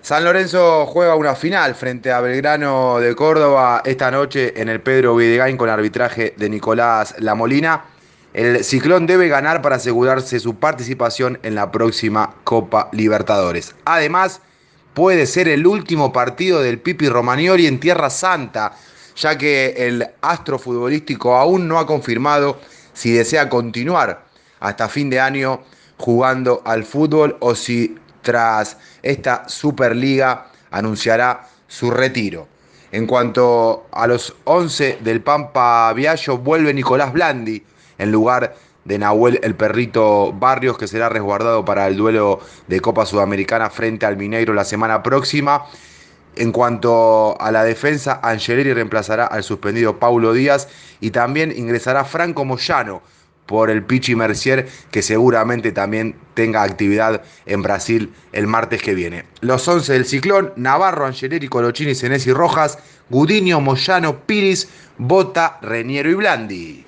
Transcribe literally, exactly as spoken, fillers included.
San Lorenzo juega una final frente a Belgrano de Córdoba esta noche en el Pedro Videgain con arbitraje de Nicolás Lamolina. El Ciclón debe ganar para asegurarse su participación en la próxima Copa Libertadores. Además, puede ser el último partido del Pipi Romagnoli en Tierra Santa, ya que el astro futbolístico aún no ha confirmado si desea continuar hasta fin de año jugando al fútbol o si tras esta Superliga anunciará su retiro. En cuanto a los once del Pampa Viallo, vuelve Nicolás Blandi en lugar de Nahuel el Perrito Barrios, que será resguardado para el duelo de Copa Sudamericana frente al Mineiro la semana próxima. En cuanto a la defensa, Angeleri reemplazará al suspendido Paulo Díaz y también ingresará Franco Moyano por el Pichi Mercier, que seguramente también tenga actividad en Brasil el martes que viene. Los once del Ciclón: Navarro, Angeleri, Colochini, Senesi, Rojas, Gudiño, Moyano, Piris, Bota, Reñero y Blandi.